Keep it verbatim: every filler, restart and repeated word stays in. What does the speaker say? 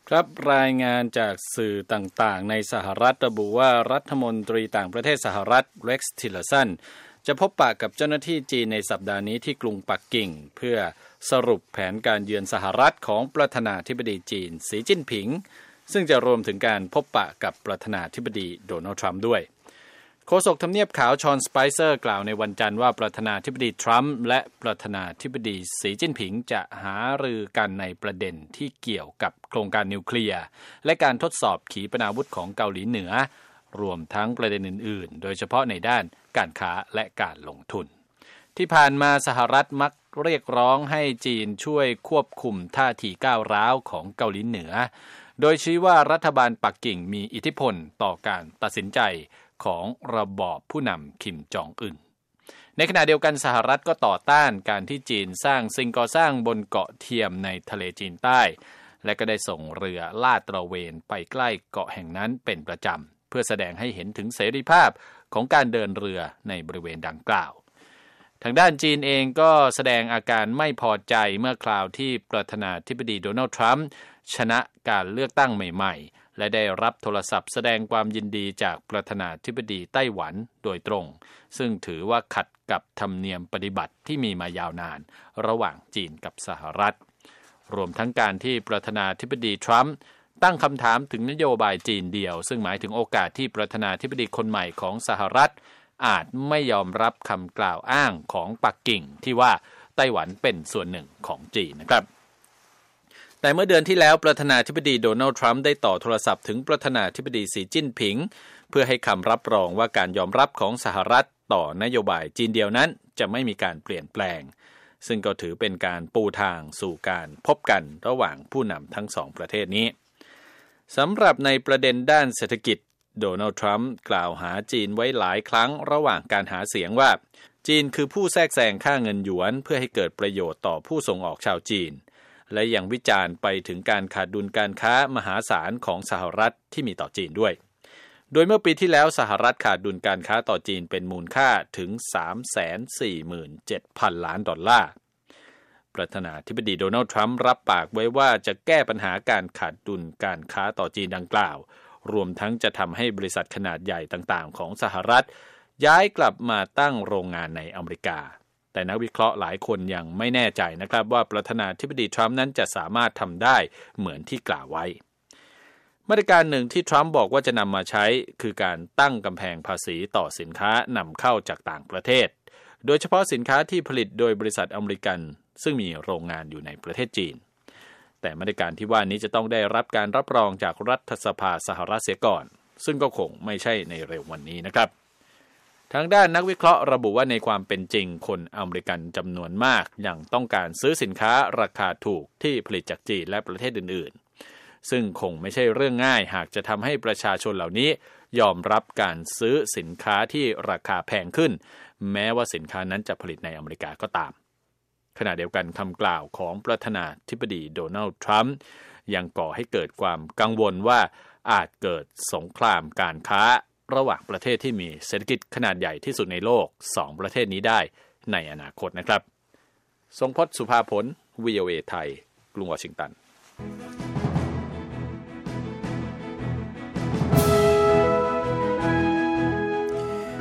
ครับรายงานจากสื่อต่างๆในสหรัฐระบุว่ารัฐมนตรีต่างประเทศสหรัฐเร็กซ์ทิลเลอร์สันจะพบปะกับเจ้าหน้าที่จีนในสัปดาห์นี้ที่กรุงปักกิ่งเพื่อสรุปแผนการเยือนสหรัฐของประธานาธิบดีจีนสีจิ้นผิงซึ่งจะรวมถึงการพบปะกับประธานาธิบดีโดนัลด์ทรัมป์ด้วยโฆษกทำเนียบขาวชอนสไปเซอร์กล่าวในวันจันทร์ว่าประธานาธิบดีทรัมป์และประธานาธิบดีสีจิ้นผิงจะหารือกันในประเด็นที่เกี่ยวกับโครงการนิวเคลียร์และการทดสอบขีปนาวุธของเกาหลีเหนือรวมทั้งประเด็นอื่นๆโดยเฉพาะในด้านการค้าและการลงทุนที่ผ่านมาสหรัฐมักเรียกร้องให้จีนช่วยควบคุมท่าทีก้าวร้าวของเกาหลีเหนือโดยชี้ว่ารัฐบาลปักกิ่งมีอิทธิพลต่อการตัดสินใจของระบอบผู้นำคิมจองอึนในขณะเดียวกันสหรัฐก็ต่อต้านการที่จีนสร้างสิ่งก่อสร้างบนเกาะเทียมในทะเลจีนใต้และก็ได้ส่งเรือลาดตระเวนไปใกล้เกาะแห่งนั้นเป็นประจำเพื่อแสดงให้เห็นถึงเสรีภาพของการเดินเรือในบริเวณดังกล่าวทางด้านจีนเองก็แสดงอาการไม่พอใจเมื่อคราวที่ประธานาธิบดีโดนัลด์ทรัมป์ชนะการเลือกตั้งใหม่ๆและได้รับโทรศัพท์แสดงความยินดีจากประธานาธิบดีไต้หวันโดยตรงซึ่งถือว่าขัดกับธรรมเนียมปฏิบัติที่มีมายาวนานระหว่างจีนกับสหรัฐรวมทั้งการที่ประธานาธิบดีทรัมป์ตั้งคำถามถึงนโยบายจีนเดียวซึ่งหมายถึงโอกาสที่ประธานาธิบดีคนใหม่ของสหรัฐอาจไม่ยอมรับคำกล่าวอ้างของปักกิ่งที่ว่าไต้หวันเป็นส่วนหนึ่งของจีนนะครับแต่เมื่อเดือนที่แล้วประธานาธิบดีโดนัลด์ทรัมป์ได้ต่อโทรศัพท์ถึงประธานาธิบดีสีจิ้นผิงเพื่อให้คำรับรองว่าการยอมรับของสหรัฐต่อนโยบายจีนเดียวนั้นจะไม่มีการเปลี่ยนแปลงซึ่งก็ถือเป็นการปูทางสู่การพบกันระหว่างผู้นำทั้งสองประเทศนี้สำหรับในประเด็นด้านเศรษฐกิจโดนัลด์ทรัมป์กล่าวหาจีนไว้หลายครั้งระหว่างการหาเสียงว่าจีนคือผู้แทรกแซงค่าเงินหยวนเพื่อให้เกิดประโยชน์ต่อผู้ส่งออกชาวจีนและยังวิจารณ์ไปถึงการขาดดุลการค้ามหาศาลของสหรัฐที่มีต่อจีนด้วยโดยเมื่อปีที่แล้วสหรัฐขาดดุลการค้าต่อจีนเป็นมูลค่าถึง สามแสนสี่หมื่นเจ็ดพัน ล้านดอลลาร์ประธานาธิบดีโดนัลด์ทรัมป์รับปากไว้ว่าจะแก้ปัญหาการขาดดุลการค้าต่อจีนดังกล่าวรวมทั้งจะทำให้บริษัทขนาดใหญ่ต่างๆของสหรัฐย้ายกลับมาตั้งโรงงานในอเมริกาแต่นักวิเคราะห์หลายคนยังไม่แน่ใจนะครับว่าประธานาธิบดีทรัมป์นั้นจะสามารถทำได้เหมือนที่กล่าวไว้มาตรการหนึ่งที่ทรัมป์บอกว่าจะนำมาใช้คือการตั้งกำแพงภาษีต่อสินค้านำเข้าจากต่างประเทศโดยเฉพาะสินค้าที่ผลิตโดยบริษัทอเมริกันซึ่งมีโรงงานอยู่ในประเทศจีนแต่มาตรการที่ว่านี้จะต้องได้รับการรับรองจากรัฐสภาสหรัฐเสียก่อนซึ่งก็คงไม่ใช่ในเร็ววันนี้นะครับทางด้านนักวิเคราะห์ระบุว่าในความเป็นจริงคนอเมริกันจำนวนมากยังต้องการซื้อสินค้าราคาถูกที่ผลิตจากจีนและประเทศอื่นๆซึ่งคงไม่ใช่เรื่องง่ายหากจะทำให้ประชาชนเหล่านี้ยอมรับการซื้อสินค้าที่ราคาแพงขึ้นแม้ว่าสินค้านั้นจะผลิตในอเมริกาก็ตามขณะเดียวกันคำกล่าวของประธานาธิบดีโดนัลด์ทรัมป์ยังก่อให้เกิดความกังวลว่าอาจเกิดสงครามการค้าระหว่างประเทศที่มีเศรษฐกิจขนาดใหญ่ที่สุดในโลกสองประเทศนี้ได้ในอนาคตนะครับทรงพจน์ สุภาผล วี โอ เอ ไทยกรุงวอชิงตัน